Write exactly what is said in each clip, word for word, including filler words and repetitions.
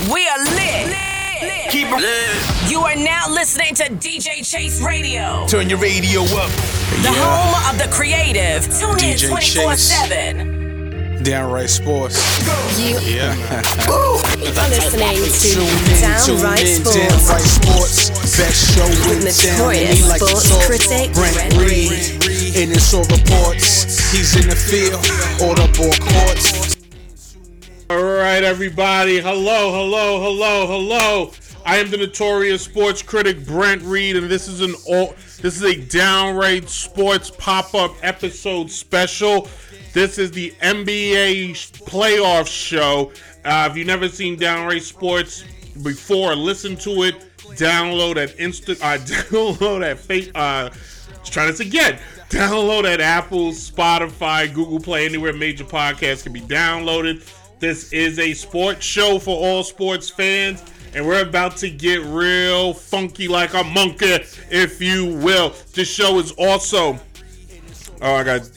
We are lit. lit. lit. Keep it lit. You are now listening to D J Chase Radio. Turn your radio up. The yeah. home of the creative. Tune D J in twenty-four seven. Downright Sports. You yeah. are listening to tune in, Downright tune in, Sports. Downright Sports. Best show in With town. notorious Like sports critic Brent Reed. In his all reports. He's in the field. All the ball courts. All right, everybody. Hello, hello, hello, hello. I am the notorious sports critic Brent Reed, and this is an all. This is a Downright Sports pop-up episode special. This is the N B A playoff show. Uh, if you've never seen Downright Sports before, listen to it. Download at Insta. Uh, download at Face. Uh, let's try this again. Download at Apple, Spotify, Google Play, anywhere major podcasts can be downloaded. This is a sports show for all sports fans, and we're about to get real funky like a monkey, if you will. This show is also, oh, I got,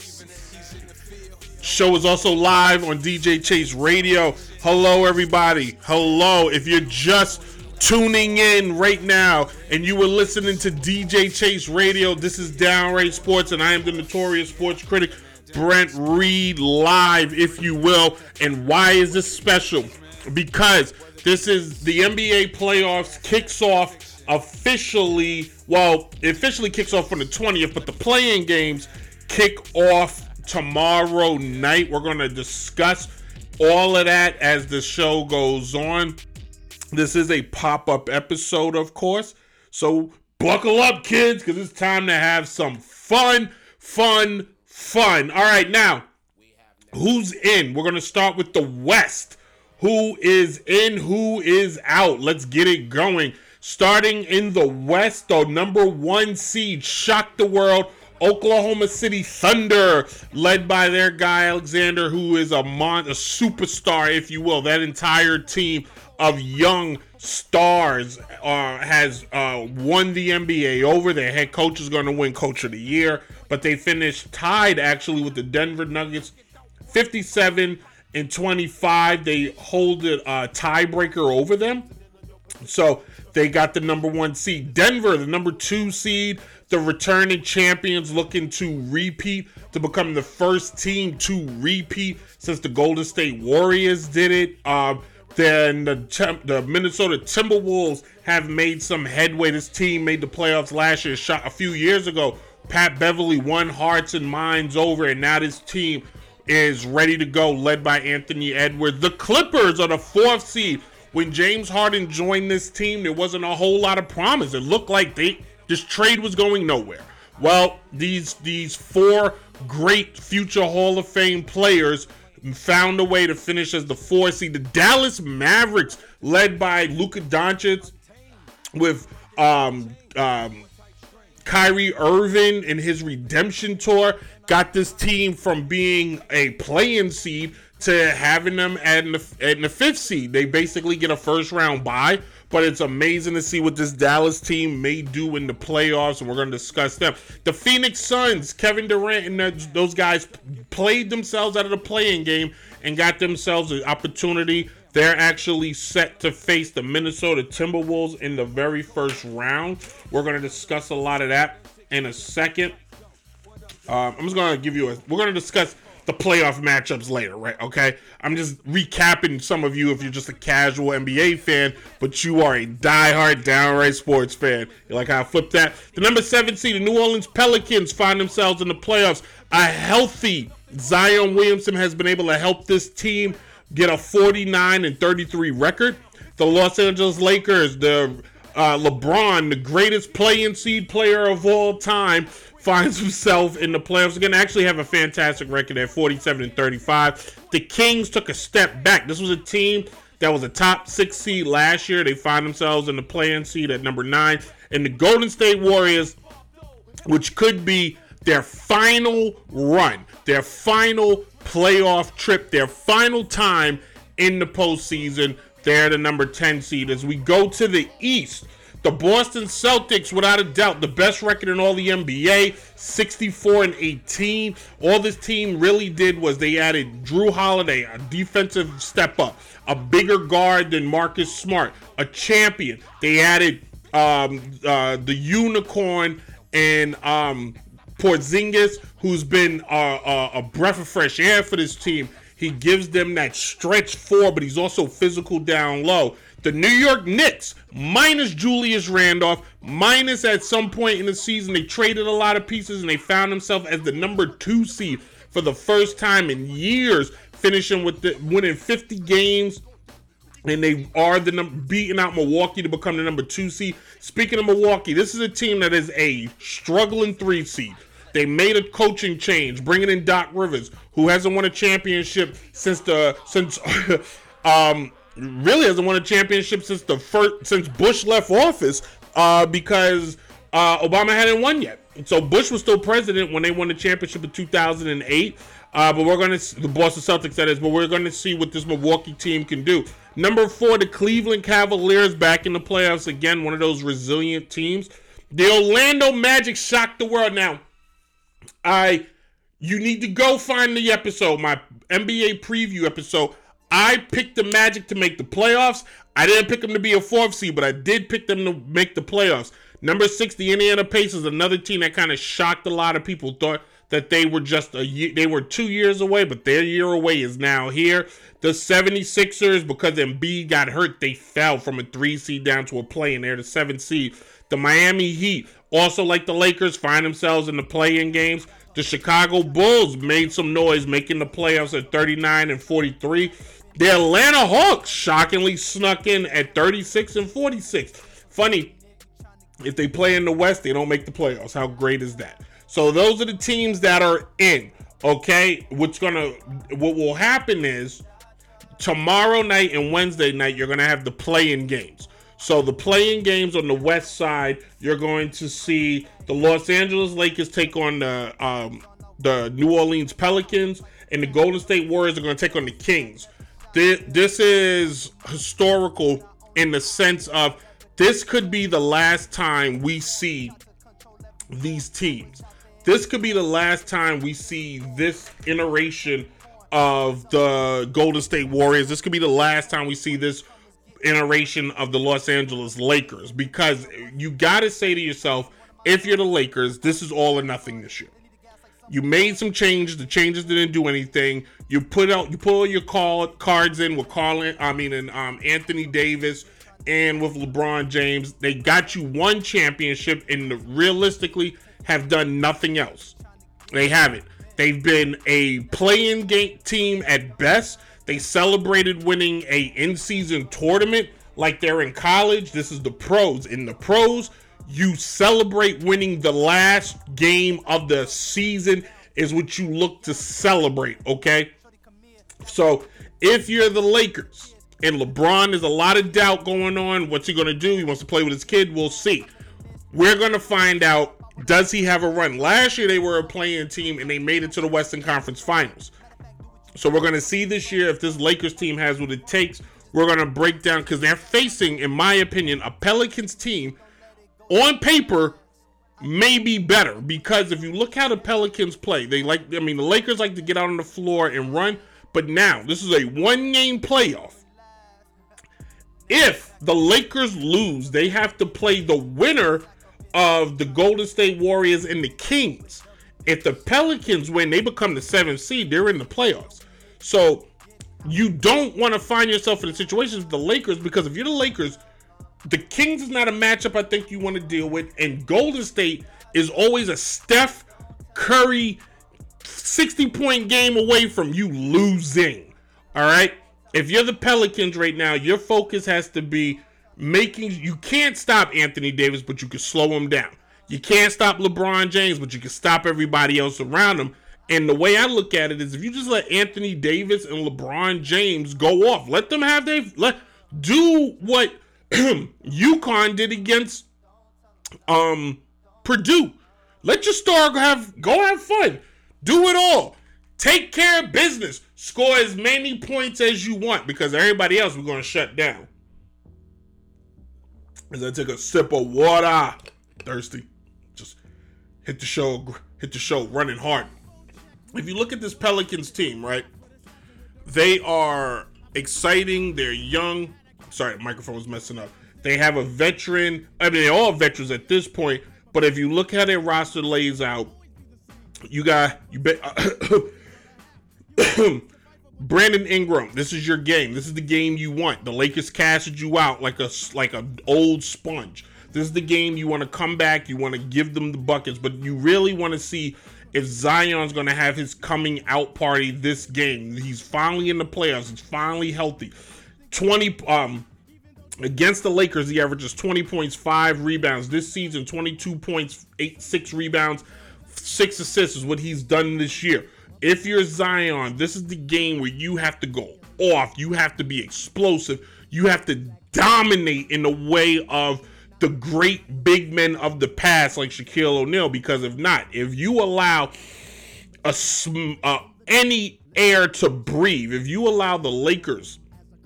show is also live on D J Chase Radio. Hello, everybody. Hello. If you're just tuning in right now and you were listening to D J Chase Radio, this is Downright Sports, and I am the notorious sports critic Brent Reed, live, if you will. And why is this special? Because this is the N B A playoffs kicks off officially. Well, it officially kicks off on the twentieth, but the play-in games kick off tomorrow night. We're going to discuss all of that as the show goes on. This is a pop-up episode, of course. So buckle up, kids, because it's time to have some fun, fun, fun. All right, now, who's in? We're going to start with the West. Who is in? Who is out? Let's get it going. Starting in the West, the number one seed shocked the world. Oklahoma City Thunder, led by their guy Alexander, who is a mon- a superstar, if you will. That entire team of young stars uh, has uh, won the N B A over. Their head coach is going to win Coach of the Year, but they finished tied actually with the Denver Nuggets, fifty-seven and twenty-five. They hold a uh, tiebreaker over them, so they got the number one seed. Denver, the number two seed, the returning champions, looking to repeat, to become the first team to repeat since the Golden State Warriors did it. Um, then the, the Minnesota Timberwolves have made some headway. This team made the playoffs last year, shot a few years ago. Pat Beverly won hearts and minds over, and now this team is ready to go, led by Anthony Edwards. The Clippers are the fourth seed. When James Harden joined this team, there wasn't a whole lot of promise. It looked like they this trade was going nowhere. Well, these these four great future Hall of Fame players found a way to finish as the fourth seed. The Dallas Mavericks, led by Luka Doncic, with um, um, Kyrie Irving in his redemption tour, got this team from being a play-in seed to having them at the, at the fifth seed. They basically get a first round bye, but it's amazing to see what this Dallas team may do in the playoffs, and we're going to discuss them. The Phoenix Suns, Kevin Durant and those guys played themselves out of the play-in game and got themselves an opportunity. They're actually set to face the Minnesota Timberwolves in the very first round. We're going to discuss a lot of that in a second. Um, I'm just going to give you a... We're going to discuss the playoff matchups later, right? Okay, I'm just recapping some of you if you're just a casual N B A fan, but you are a diehard Downright Sports fan. You like how I flipped that? The number seven seed, the New Orleans Pelicans, find themselves in the playoffs. A healthy Zion Williamson has been able to help this team get a forty-nine and thirty-three record. The Los Angeles Lakers, the uh, LeBron, the greatest play-in seed player of all time, finds himself in the playoffs again. Actually have a fantastic record at forty-seven and thirty-five. The Kings took a step back. This was a team that was a top six seed last year. They find themselves in the play-in seed at number nine. And the Golden State Warriors, which could be their final run, their final playoff trip, their final time in the postseason, they're the number ten seed. As we go to the East, The Boston Celtics, without a doubt, the best record in all the N B A, sixty-four and eighteen. All this team really did was they added Drew Holiday, a defensive step up, a bigger guard than Marcus Smart, a champion. They added um, uh, the unicorn and um, Porzingis, who's been uh, uh, a breath of fresh air for this team. He gives them that stretch four, but he's also physical down low. The New York Knicks, minus Julius Randolph, minus at some point in the season, they traded a lot of pieces and they found themselves as the number two seed for the first time in years, finishing with the winning fifty games. And they are the number, beating out Milwaukee to become the number two seed. Speaking of Milwaukee, this is a team that is a struggling three seed. They made a coaching change, bringing in Doc Rivers, who hasn't won a championship since the since um really hasn't won a championship since the first since Bush left office uh, because uh, Obama hadn't won yet. So Bush was still president when they won the championship in two thousand eight. Uh, but we're going to, the Boston Celtics that is, but we're going to see what this Milwaukee team can do. Number four, the Cleveland Cavaliers back in the playoffs again, one of those resilient teams. The Orlando Magic shocked the world. Now, I, you need to go find the episode, my N B A preview episode. I picked the Magic to make the playoffs. I didn't pick them to be a fourth seed, but I did pick them to make the playoffs. Number six, the Indiana Pacers, another team that kind of shocked a lot of people. Thought that they were just a year, they were two years away, but their year away is now here. The seventy-sixers, because Embiid got hurt, they fell from a three seed down to a play, and they're the seventh seed. The Miami Heat, also like the Lakers, find themselves in the play-in games. The Chicago Bulls made some noise, making the playoffs at thirty-nine and forty-three. The Atlanta Hawks shockingly snuck in at thirty-six and forty-six. Funny, if they play in the West, they don't make the playoffs. How great is that? So those are the teams that are in. Okay, what's gonna, what will happen is tomorrow night and Wednesday night you're gonna have the play-in games. So the play-in games on the West side, you're going to see the Los Angeles Lakers take on the um, the New Orleans Pelicans, and the Golden State Warriors are going to take on the Kings. This, this is historical in the sense of this could be the last time we see these teams. This could be the last time we see this iteration of the Golden State Warriors. This could be the last time we see this iteration of the Los Angeles Lakers, because you got to say to yourself, if you're the Lakers, this is all or nothing this year. You made some changes. The changes didn't do anything. You put out, you pull your call cards in with Carlin, I mean, and um, Anthony Davis and with LeBron James. They got you one championship and realistically have done nothing else. They haven't. They've been a play-in game team at best. They celebrated winning a in-season tournament like they're in college. This is the pros. In the pros, you celebrate winning the last game of the season is what you look to celebrate, okay? So if you're the Lakers and LeBron, there's a lot of doubt going on. What's he going to do? He wants to play with his kid. We'll see. We're going to find out, does he have a run? Last year, they were a play-in team, and they made it to the Western Conference Finals. So we're going to see this year if this Lakers team has what it takes. We're going to break down, because they're facing, in my opinion, a Pelicans team on paper may be better, because if you look how the Pelicans play, they like, I mean, the Lakers like to get out on the floor and run, but now this is a one-game playoff. If the Lakers lose, they have to play the winner of the Golden State Warriors and the Kings. If the Pelicans win, they become the seventh seed. They're in the playoffs. So you don't want to find yourself in a situation with the Lakers, because if you're the Lakers, the Kings is not a matchup I think you want to deal with, and Golden State is always a Steph Curry sixty-point game away from you losing. All right? If you're the Pelicans right now, your focus has to be making, you can't stop Anthony Davis, but you can slow him down. You can't stop LeBron James, but you can stop everybody else around him. And the way I look at it is, if you just let Anthony Davis and LeBron James go off, let them have their, let, do what UConn did against um, Purdue. Let your star have, go have fun. Do it all. Take care of business. Score as many points as you want, because everybody else we're going to shut down. As I take a sip of water. Thirsty. Just hit the show, hit the show running hard. If you look at this Pelicans team, right? They are exciting. They're young. Sorry, the microphone was messing up. They have a veteran. I mean, they're all veterans at this point. But if you look how their roster lays out, you got you bet. Brandon Ingram, this is your game. This is the game you want. The Lakers casted you out like a like an old sponge. This is the game you want to come back. You want to give them the buckets, but you really want to see if Zion's going to have his coming out party this game. He's finally in the playoffs. He's finally healthy. twenty um against the Lakers, he averages twenty points, five rebounds this season. twenty-two points, eight, six rebounds, six assists is what he's done this year. If you're Zion, this is the game where you have to go off. You have to be explosive. You have to dominate in the way of the great big men of the past like Shaquille O'Neal, because if not, if you allow a uh, any air to breathe, if you allow the Lakers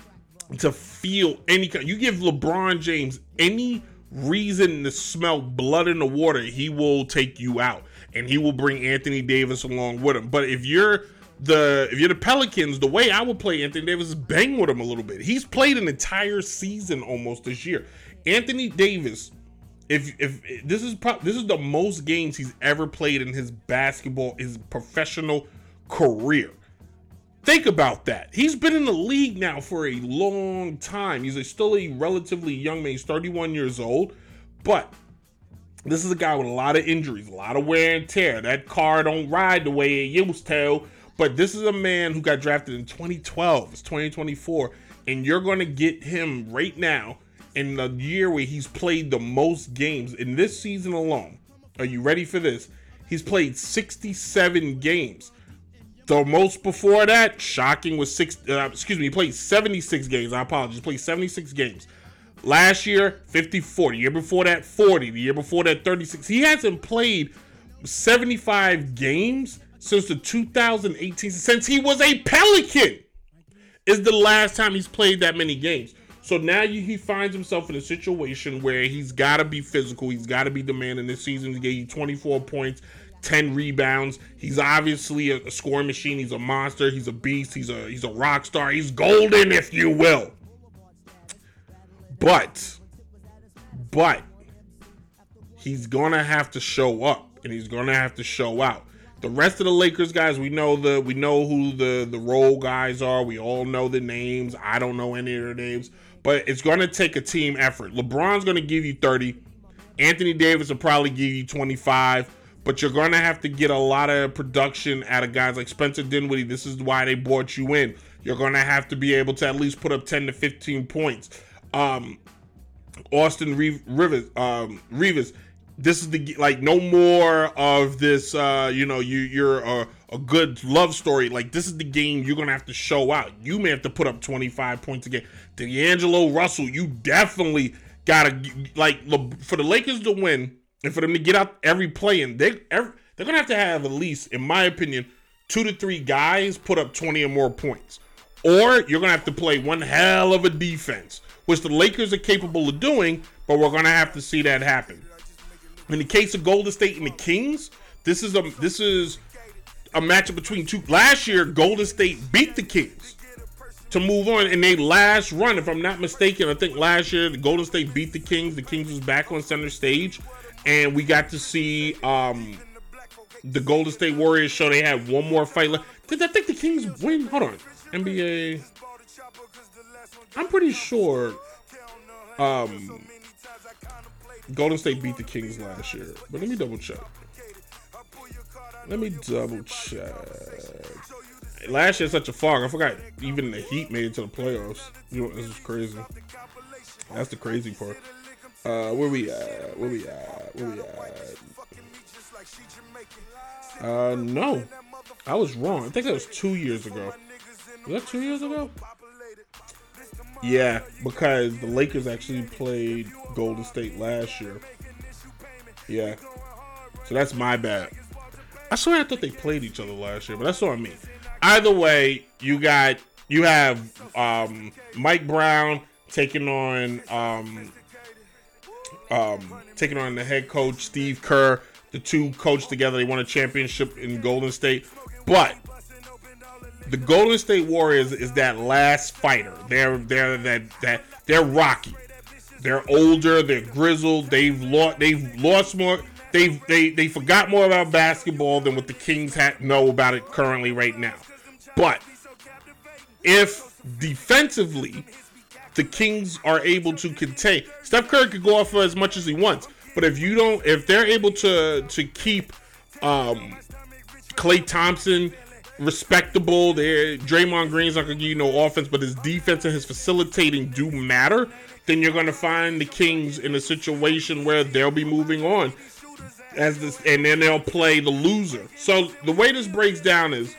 to feel any kind, you give LeBron James any reason to smell blood in the water, he will take you out, and he will bring Anthony Davis along with him. But if you're the if you're the Pelicans, the way I would play Anthony Davis is bang with him a little bit. He's played an entire season almost this year. Anthony Davis, if if this is pro- this is the most games he's ever played in his basketball, his professional career. Think about that. He's been in the league now for a long time. He's a, still a relatively young man. He's thirty-one years old, but this is a guy with a lot of injuries, a lot of wear and tear. That car don't ride the way it used to. But this is a man who got drafted in twenty twelve. It's twenty twenty-four, and you're going to get him right now in the year where he's played the most games in this season alone. Are you ready for this? He's played sixty-seven games. The most before that, shocking, was six. Uh, excuse me, he played seventy-six games. I apologize. He played seventy-six games. Last year, fifty-four. The year before that, forty. The year before that, thirty-six. He hasn't played seventy-five games since the two thousand eighteen, since he was a Pelican, is the last time he's played that many games. So now you, he finds himself in a situation where he's got to be physical. He's got to be demanding. This season, he gave you twenty-four points, ten rebounds. He's obviously a, a scoring machine. He's a monster. He's a beast. He's a he's a rock star. He's golden, if you will. But, but he's gonna have to show up, and he's gonna have to show out. The rest of the Lakers guys, we know the we know who the the role guys are. We all know the names. I don't know any of their names, but it's gonna take a team effort. LeBron's gonna give you thirty. Anthony Davis will probably give you twenty-five. But you're going to have to get a lot of production out of guys like Spencer Dinwiddie. This is why they brought you in. You're going to have to be able to at least put up ten to fifteen points. Um, Austin Rivers, um, Rivers, this is the, like, no more of this, uh, you know, you, you're a, a good love story. Like, this is the game you're going to have to show out. You may have to put up twenty-five points a game. D'Angelo Russell, you definitely got to, like, for the Lakers to win, and for them to get out every play in, they, every, they're going to have to have at least, in my opinion, two to three guys put up twenty or more points. Or you're going to have to play one hell of a defense, which the Lakers are capable of doing, but we're going to have to see that happen. In the case of Golden State and the Kings, this is a this is a matchup between two. Last year, Golden State beat the Kings to move on in their last run. If I'm not mistaken, I think last year, the Golden State beat the Kings. The Kings was back on center stage. And we got to see um, the Golden State Warriors show they had one more fight left. Did I think the Kings win? Hold on. N B A. I'm pretty sure um, Golden State beat the Kings last year. But let me double check. Let me double check. Last year, such a fog. I forgot even the Heat made it to the playoffs. You know, this is crazy. That's the crazy part. Uh, where we at? Where we at? Where we at? Uh, no. I was wrong. I think that was two years ago. Was that two years ago? Yeah, because the Lakers actually played Golden State last year. Yeah. So that's my bad. I swear I thought they played each other last year, but that's on me. Either way, you got, you have, um, Mike Brown taking on, um, um, taking on the head coach, Steve Kerr. The two coached together. They won a championship in Golden State. But the Golden State Warriors is that last fighter. They're they're that that they're rocky. They're older. They're grizzled. They've lost. They've lost more. They've they they forgot more about basketball than what the Kings ha- know about it currently right now. But if defensively the Kings are able to contain, Steph Curry could go off for as much as he wants. But if you don't, if they're able to to keep um, Klay Thompson respectable, there Draymond Green's not gonna give you no offense, but his defense and his facilitating do matter, then you're gonna find the Kings in a situation where they'll be moving on as this, and then they'll play the loser. So the way this breaks down is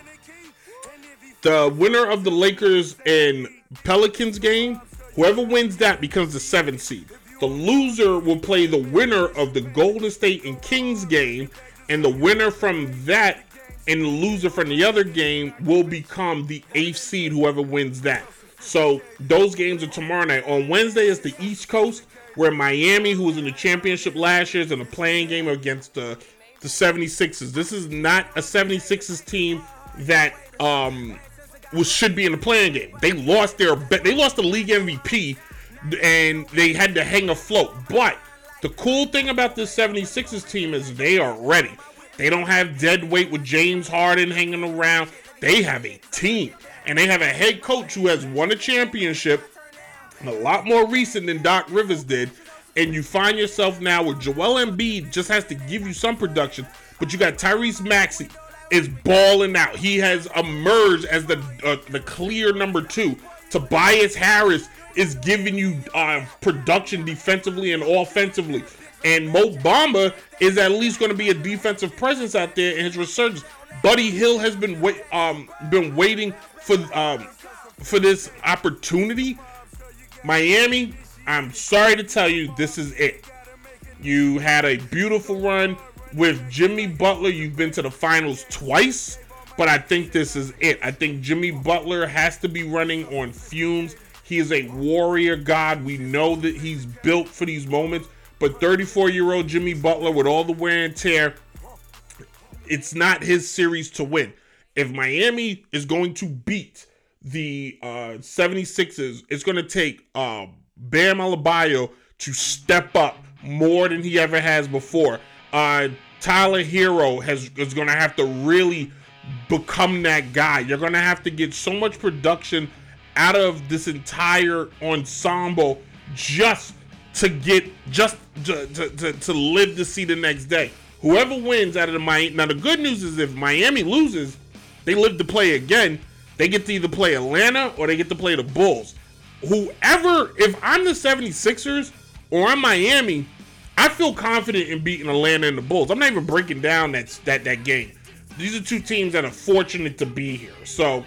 the winner of the Lakers and Pelicans game, whoever wins that becomes the seventh seed. The loser will play the winner of the Golden State and Kings game, and the winner from that and the loser from the other game will become the eighth seed, whoever wins that. So those games are tomorrow night. On Wednesday is the East Coast, where Miami, who was in the championship last year, is in a playing game against the, the seventy-sixers. This is not a seventy-sixers team that um, was should be in the playing game. They lost their they lost the league M V P, and they had to hang afloat. But the cool thing about this seventy-sixers team is they are ready. They don't have dead weight with James Harden hanging around. They have a team, and they have a head coach who has won a championship, a lot more recent than Doc Rivers did. And you find yourself now where Joel Embiid just has to give you some production, but you got Tyrese Maxey is balling out. He has emerged as the uh, the clear number two. Tobias Harris is giving you uh, production defensively and offensively. And Mo Bamba is at least going to be a defensive presence out there in his resurgence. Buddy Hill has been wait, um, been waiting for um, for this opportunity. Miami, I'm sorry to tell you, this is it. You had a beautiful run with Jimmy Butler. You've been to the finals twice, but I think this is it. I think Jimmy Butler has to be running on fumes. He is a warrior god. We know that he's built for these moments. But thirty-four-year-old Jimmy Butler, with all the wear and tear, it's not his series to win. If Miami is going to beat the uh, seventy-sixers, it's going to take uh, Bam Adebayo to step up more than he ever has before. Uh, Tyler Hero has is going to have to really become that guy. You're going to have to get so much production out of this entire ensemble just to get just to, to, to, to live to see the next day. Whoever wins out of the Miami, now the good news is if Miami loses, they live to play again. They get to either play Atlanta or they get to play the Bulls. Whoever, if I'm the seventy-sixers or I'm Miami, I feel confident in beating Atlanta and the Bulls. I'm not even breaking down that that that game. These are two teams that are fortunate to be here. So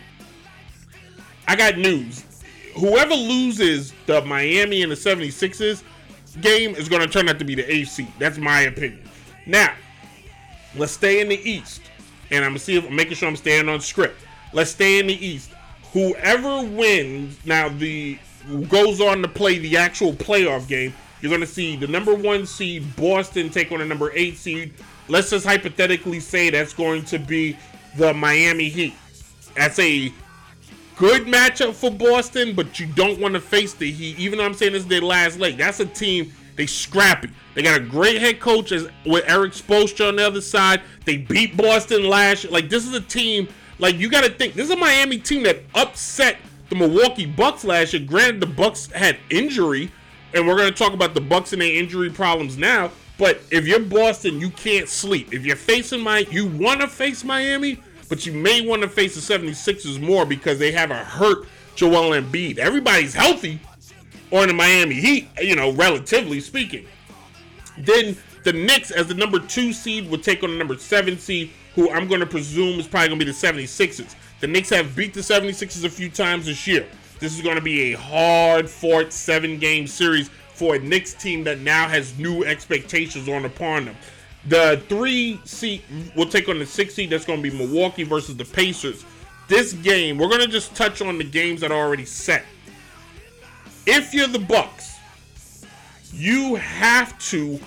I got news. Whoever loses the Miami and the seventy-sixers game is going to turn out to be the eighth seed. That's my opinion. Now, let's stay in the East. And I'm going to see if I'm making sure I'm staying on script. Let's stay in the East. Whoever wins, now the goes on to play the actual playoff game, you're going to see the number one seed, Boston, take on the number eight seed. Let's just hypothetically say that's going to be the Miami Heat. That's a good matchup for Boston, but you don't want to face the Heat. Even though I'm saying this is their last leg, that's a team, they scrappy. They got a great head coach as, with Eric Spoelstra on the other side. They beat Boston last year. Like, this is a team, like, you got to think, this is a Miami team that upset the Milwaukee Bucks last year. Granted, the Bucks had injury, and we're going to talk about the Bucks and their injury problems now, but if you're Boston, you can't sleep. If you're facing Miami, you want to face Miami, but you may want to face the seventy-sixers more because they have a hurt Joel Embiid. Everybody's healthy on the Miami Heat, you know, relatively speaking. Then the Knicks, as the number two seed, will take on the number seven seed, who I'm going to presume is probably going to be the seventy-sixers. The Knicks have beat the seventy-sixers a few times this year. This is going to be a hard-fought seven-game series for a Knicks team that now has new expectations on upon them. The three seed will take on the six seed. That's going to be Milwaukee versus the Pacers. This game, we're going to just touch on the games that are already set. If you're the Bucks, You have to,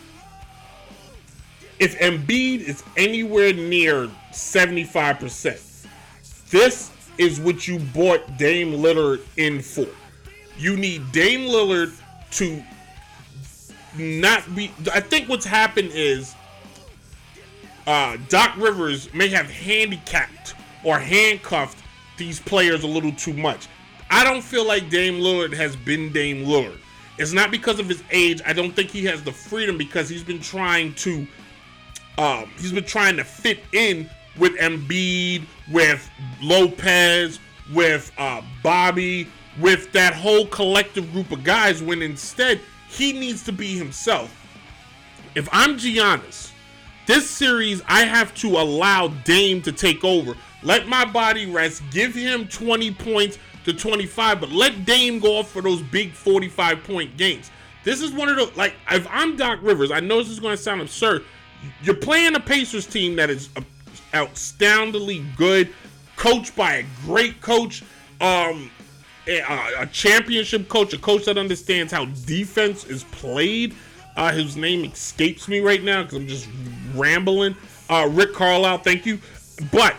if Embiid is anywhere near seventy-five percent, this is what you bought Dame Lillard in for. You need Dame Lillard to not be. I think what's happened is uh, Doc Rivers may have handicapped or handcuffed these players a little too much. I don't feel like Dame Lillard has been Dame Lillard. It's not because of his age. I don't think he has the freedom because he's been trying to um, he's been trying to fit in with Embiid, with Lopez, with uh, Bobby, with that whole collective group of guys, when instead he needs to be himself. If I'm Giannis, this series I have to allow Dame to take over. Let my body rest. Give him twenty points to twenty-five, but let Dame go off for those big forty-five point games. This is one of the, like, if I'm Doc Rivers, I know this is going to sound absurd. You're playing a Pacers team that is astoundingly good, coached by a great coach, um, a, a championship coach, a coach that understands how defense is played. Uh, his name escapes me right now because I'm just rambling. Uh, Rick Carlisle, thank you. But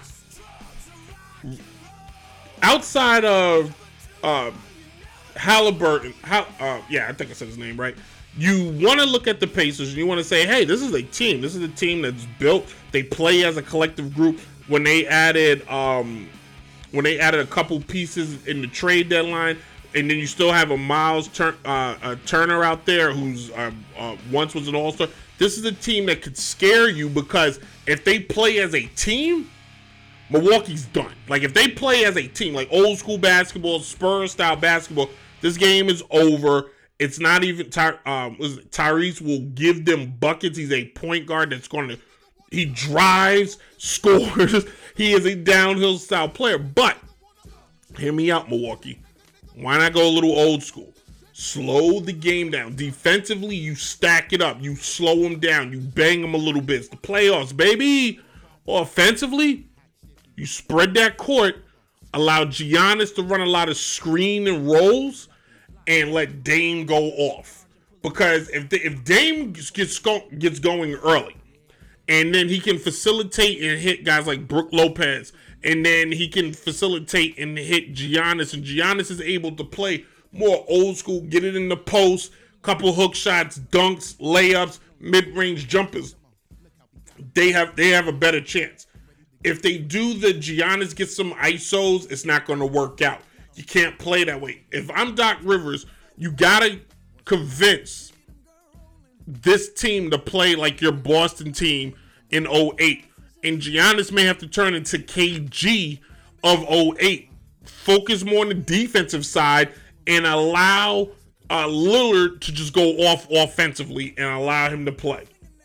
outside of uh, Halliburton, Hall, uh, yeah, I think I said his name right. You want to look at the Pacers and you want to say, hey, this is a team. This is a team that's built. They play as a collective group. When they added, um, when they added a couple pieces in the trade deadline, and then you still have a Miles Tur- uh, a Turner out there who's uh, uh, once was an All-Star. This is a team that could scare you because if they play as a team, Milwaukee's done. Like, if they play as a team, like old school basketball, Spurs style basketball, this game is over. It's not even Ty- um, Tyrese will give them buckets. He's a point guard that's going to, he drives, scores. He is a downhill style player. But hear me out, Milwaukee. Why not go a little old school? Slow the game down. Defensively, you stack it up. You slow them down. You bang them a little bit. It's the playoffs, baby. Offensively, you spread that court, allow Giannis to run a lot of screen and rolls, and let Dame go off. Because if the, if Dame gets go, gets going early, and then he can facilitate and hit guys like Brook Lopez, and then he can facilitate and hit Giannis, and Giannis is able to play more old school, get it in the post, couple hook shots, dunks, layups, mid-range jumpers. They have they have a better chance. If they do the Giannis get some I S Os, it's not going to work out. You can't play that way. If I'm Doc Rivers, you got to convince this team to play like your Boston team in oh eight. And Giannis may have to turn into K G of oh eight. Focus more on the defensive side and allow uh, Lillard to just go off offensively and allow him to play.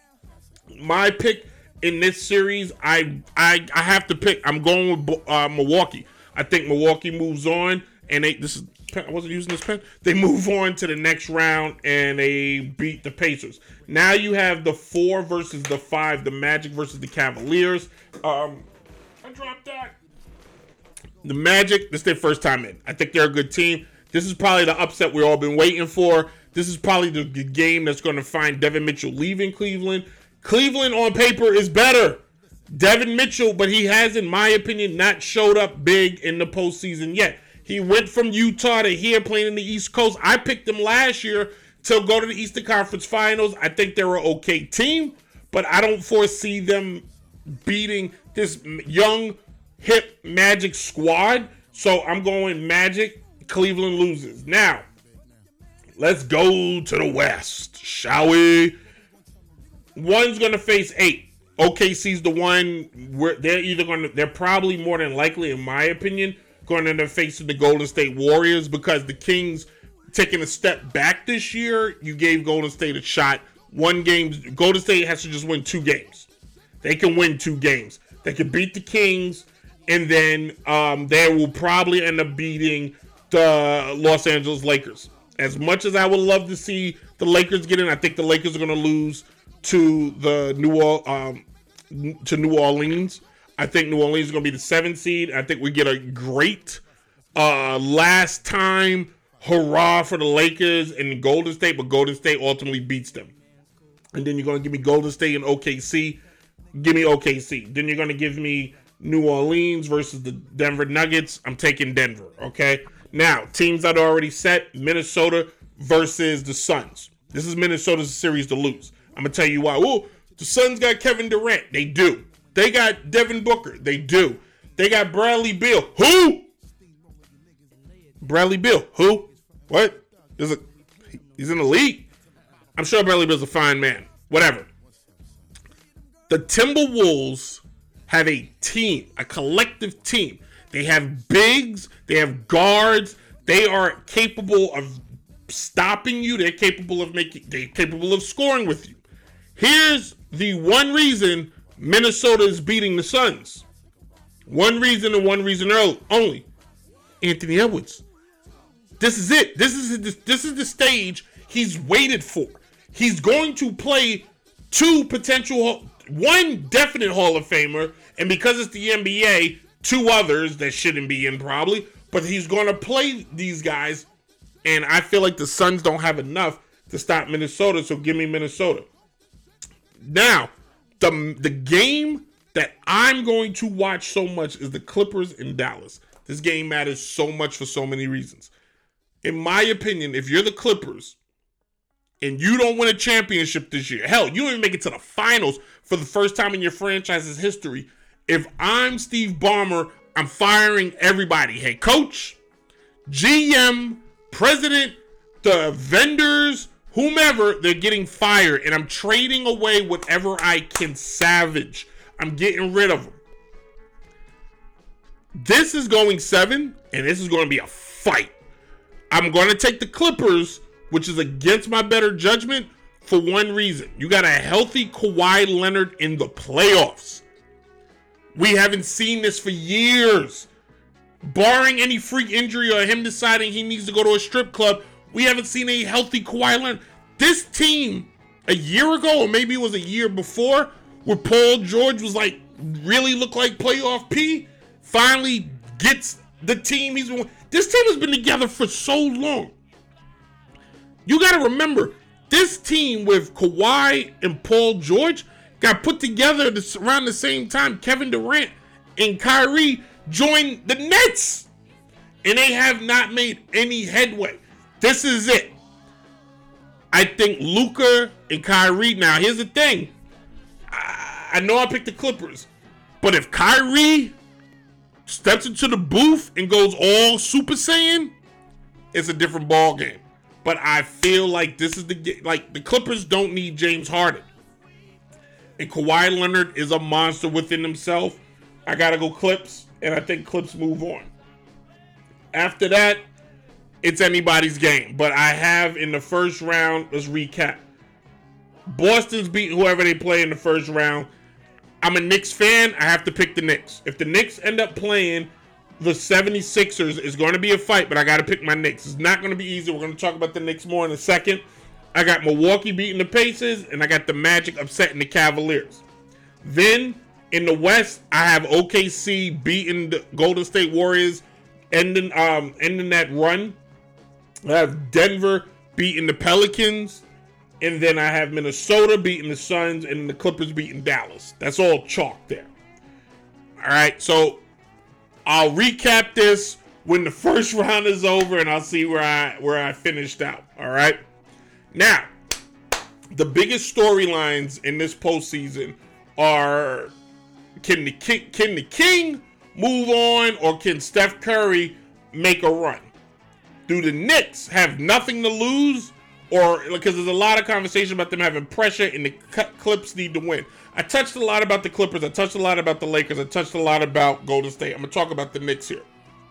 My pick in this series, I I, I have to pick. I'm going with uh, Milwaukee. I think Milwaukee moves on, and they this is I wasn't using this pen. They move on to the next round and they beat the Pacers. Now you have the four versus the five, the Magic versus the Cavaliers. Um, I dropped that. The Magic, this is their first time in. I think they're a good team. This is probably the upset we've all been waiting for. This is probably the, the game that's going to find Devin Mitchell leaving Cleveland. Cleveland on paper is better. Devin Mitchell, but he has, in my opinion, not showed up big in the postseason yet. He went from Utah to here playing in the East Coast. I picked them last year to go to the Eastern Conference Finals. I think they're an okay team, but I don't foresee them beating this young, hip Magic squad. So I'm going Magic. Cleveland loses. Now, let's go to the West, shall we? One's going to face eight. O K C's the one where they're either going to, they're probably more than likely, in my opinion, going to end up facing the Golden State Warriors because the Kings taking a step back this year. You gave Golden State a shot. One game, Golden State has to just win two games. They can win two games. They can beat the Kings, and then um, they will probably end up beating the Los Angeles Lakers. As much as I would love to see the Lakers get in, I think the Lakers are going to lose to the New um, to New Orleans. I think New Orleans is going to be the seventh seed. I think we get a great uh, last time hurrah for the Lakers and Golden State, but Golden State ultimately beats them. And then you're going to give me Golden State and O K C. Give me O K C. Then you're going to give me New Orleans versus the Denver Nuggets. I'm taking Denver, okay? Now, teams that are already set, Minnesota versus the Suns. This is Minnesota's series to lose. I'm going to tell you why. Ooh, the Suns got Kevin Durant. They do. They got Devin Booker. They do. They got Bradley Beal. Who? Bradley Beal. Who? What? There's a, he's in the league. I'm sure Bradley Beal's a fine man. Whatever. The Timberwolves have a team, a collective team. They have bigs. They have guards. They are capable of stopping you. They're capable of making. They're capable of scoring with you. Here's the one reason Minnesota is beating the Suns. One reason and one reason only. Anthony Edwards. This is it. This is this, this is the stage he's waited for. He's going to play two potential, one definite Hall of Famer, and because it's the N B A, two others that shouldn't be in probably, but he's going to play these guys, and I feel like the Suns don't have enough to stop Minnesota, so give me Minnesota. Now, the, the game that I'm going to watch so much is the Clippers in Dallas. This game matters so much for so many reasons. In my opinion, if you're the Clippers and you don't win a championship this year, hell, you don't even make it to the finals for the first time in your franchise's history. If I'm Steve Ballmer, I'm firing everybody. Hey, coach, G M, president, the vendors, whomever, they're getting fired. And I'm trading away whatever I can salvage. I'm getting rid of them. This is going seven, and this is going to be a fight. I'm going to take the Clippers, which is against my better judgment, for one reason. You got a healthy Kawhi Leonard in the playoffs. We haven't seen this for years. Barring any freak injury or him deciding he needs to go to a strip club, we haven't seen a healthy Kawhi Leonard. This team, a year ago, or maybe it was a year before, where Paul George was like, really look like playoff P, finally gets the team he's been. This team has been together for so long. You got to remember, this team with Kawhi and Paul George got put together this, around the same time Kevin Durant and Kyrie joined the Nets. And they have not made any headway. This is it. I think Luka and Kyrie, now here's the thing. I, I know I picked the Clippers, but if Kyrie steps into the booth and goes all Super Saiyan, it's a different ball game. But I feel like this is the like the Clippers don't need James Harden, and Kawhi Leonard is a monster within himself. I gotta go Clips, and I think Clips move on. After that, it's anybody's game. But I have in the first round. Let's recap. Boston's beat whoever they play in the first round. I'm a Knicks fan. I have to pick the Knicks. If the Knicks end up playing the seventy-sixers, it's going to be a fight, but I got to pick my Knicks. It's not going to be easy. We're going to talk about the Knicks more in a second. I got Milwaukee beating the Pacers, and I got the Magic upsetting the Cavaliers. Then, in the West, I have O K C beating the Golden State Warriors, ending, um, ending that run. I have Denver beating the Pelicans. And then I have Minnesota beating the Suns and the Clippers beating Dallas. That's all chalk there. All right, so I'll recap this when the first round is over, and I'll see where I where I finished out. All right. Now, the biggest storylines in this postseason are: can the king, can the King move on, or can Steph Curry make a run? Do the Knicks have nothing to lose? Or, because there's a lot of conversation about them having pressure and the Clips need to win. I touched a lot about the Clippers. I touched a lot about the Lakers. I touched a lot about Golden State. I'm going to talk about the Knicks here.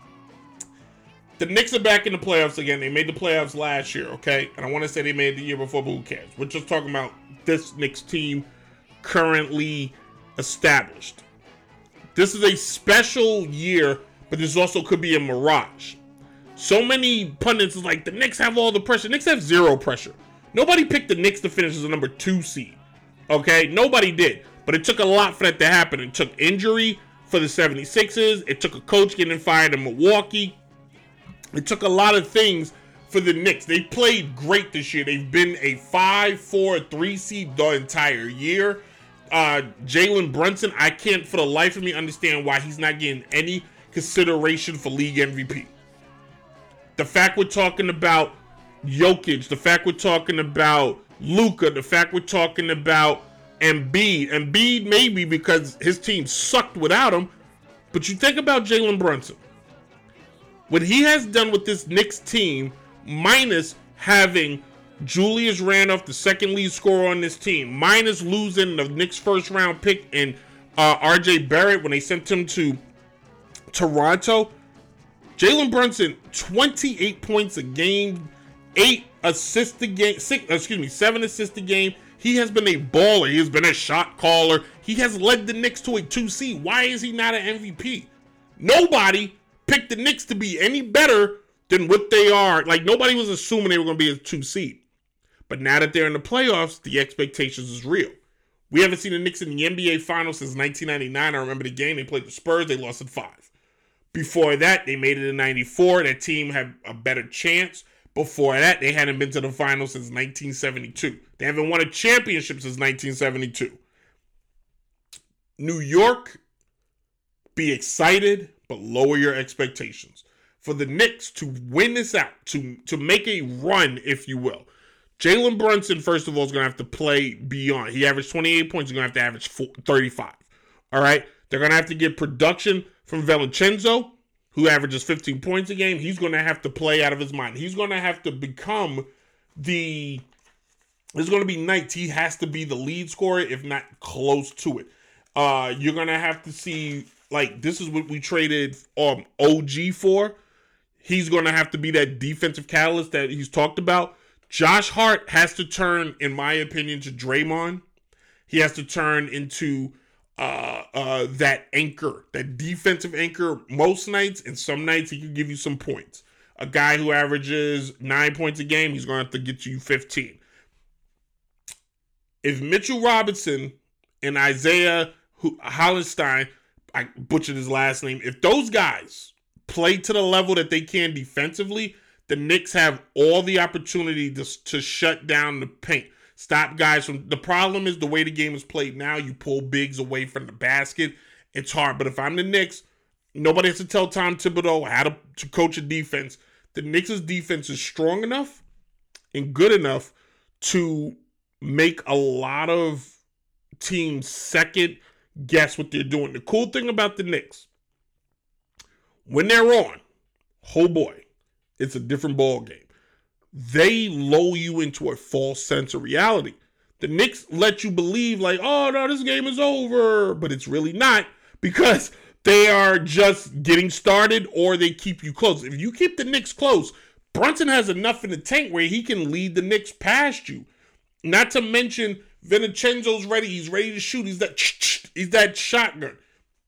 The Knicks are back in the playoffs again. They made the playoffs last year, okay? And I want to say they made it the year before, but who cares? We're just talking about this Knicks team currently established. This is a special year, but this also could be a mirage. So many pundits is like, the Knicks have all the pressure. Knicks have zero pressure. Nobody picked the Knicks to finish as a number two seed. Okay? Nobody did. But it took a lot for that to happen. It took injury for the seventy-sixers. It took a coach getting fired in Milwaukee. It took a lot of things for the Knicks. They played great this year. They've been a five, four, three seed the entire year. Uh, Jalen Brunson, I can't for the life of me understand why he's not getting any consideration for league M V P. The fact we're talking about Jokic, the fact we're talking about Luka, the fact we're talking about Embiid. Embiid maybe because his team sucked without him, but you think about Jalen Brunson. What he has done with this Knicks team, minus having Julius Randle, the second lead scorer on this team, minus losing the Knicks first round pick and uh, R J Barrett when they sent him to Toronto, Jalen Brunson, twenty-eight points a game, eight assists a game, six, excuse me, seven assists a game. He has been a baller. He has been a shot caller. He has led the Knicks to a two seed. Why is he not an M V P? Nobody picked the Knicks to be any better than what they are. Like, nobody was assuming they were going to be a two seed. But now that they're in the playoffs, the expectations is real. We haven't seen the Knicks in the N B A Finals since nineteen ninety-nine. I remember the game. They played the Spurs. They lost in five. Before that, they made it in ninety-four. That team had a better chance. Before that, they hadn't been to the finals since nineteen seventy-two. They haven't won a championship since nineteen seventy-two. New York, be excited, but lower your expectations. For the Knicks to win this out, to, to make a run, if you will, Jalen Brunson, first of all, is going to have to play beyond. He averaged twenty-eight points. He's going to have to average thirty-five. All right? They're going to have to get production from Vincenzo, who averages fifteen points a game. He's going to have to play out of his mind. He's going to have to become the... There's going to be nights he has to be the lead scorer, if not close to it. Uh, you're going to have to see, like, this is what we traded um, O G for. He's going to have to be that defensive catalyst that he's talked about. Josh Hart has to turn, in my opinion, to Draymond. He has to turn into uh, uh, that anchor, that defensive anchor most nights, and some nights he can give you some points. A guy who averages nine points a game, he's going to have to get you fifteen. If Mitchell Robinson and Isaiah Hollenstein, I butchered his last name, if those guys play to the level that they can defensively, the Knicks have all the opportunity to, to shut down the paint. Stop guys from... The problem is the way the game is played now, you pull bigs away from the basket. It's hard. But if I'm the Knicks, nobody has to tell Tom Thibodeau how to, to coach a defense. The Knicks' defense is strong enough and good enough to make a lot of teams second guess what they're doing. The cool thing about the Knicks, when they're on, oh boy, it's a different ball game. They lull you into a false sense of reality. The Knicks let you believe like, oh no, this game is over, but it's really not, because they are just getting started or they keep you close. If you keep the Knicks close, Brunson has enough in the tank where he can lead the Knicks past you. Not to mention Vincenzo's ready. He's ready to shoot. He's that he's that shotgun.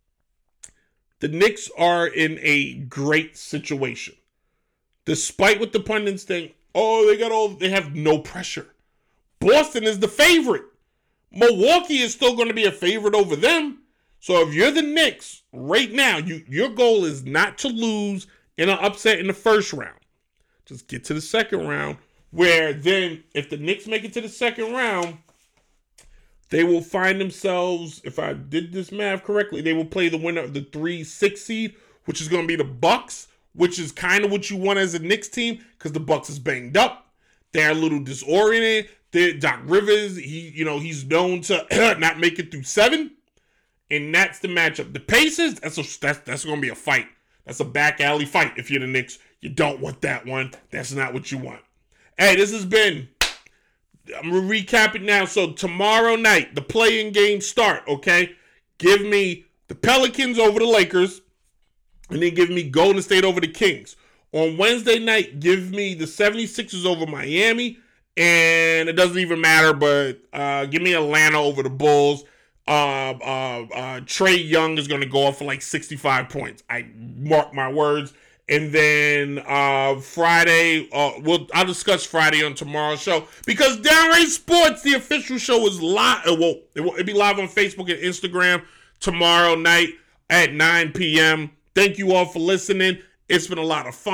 The Knicks are in a great situation. Despite what the pundits think, oh, they got all they have no pressure. Boston is the favorite. Milwaukee is still going to be a favorite over them. So if you're the Knicks right now, you your goal is not to lose in an upset in the first round. Just get to the second round, where then if the Knicks make it to the second round, they will find themselves, if I did this math correctly, they will play the winner of the three six seed, which is going to be the Bucks, which is kind of what you want as a Knicks team, because the Bucks is banged up. They're a little disoriented. They're, Doc Rivers, he you know he's known to not make it through seven, and that's the matchup. The Pacers, that's a, that's that's going to be a fight. That's a back alley fight. If you're the Knicks, you don't want that one. That's not what you want. Hey, this has been. I'm gonna recap it now. So tomorrow night, the play-in games start. Okay, give me the Pelicans over the Lakers, and then give me Golden State over the Kings. On Wednesday night, give me the seventy-sixers over Miami, and it doesn't even matter, but uh, give me Atlanta over the Bulls. Uh, uh, uh, Trae Young is going to go off for like sixty-five points. I mark my words. And then uh, Friday, uh, we'll, I'll discuss Friday on tomorrow's show, because Downright Sports, the official show, is live. It will, it will it'll be live on Facebook and Instagram tomorrow night at nine p.m. Thank you all for listening. It's been a lot of fun.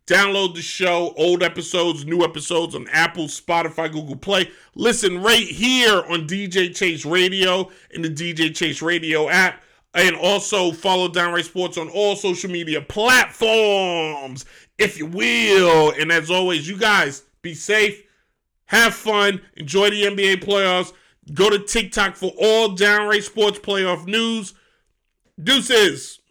Download the show, old episodes, new episodes on Apple, Spotify, Google Play. Listen right here on D J Chase Radio and the D J Chase Radio app. And also follow Downright Sports on all social media platforms, if you will. And as always, you guys, be safe, have fun, enjoy the N B A playoffs. Go to TikTok for all Downright Sports playoff news. Deuces.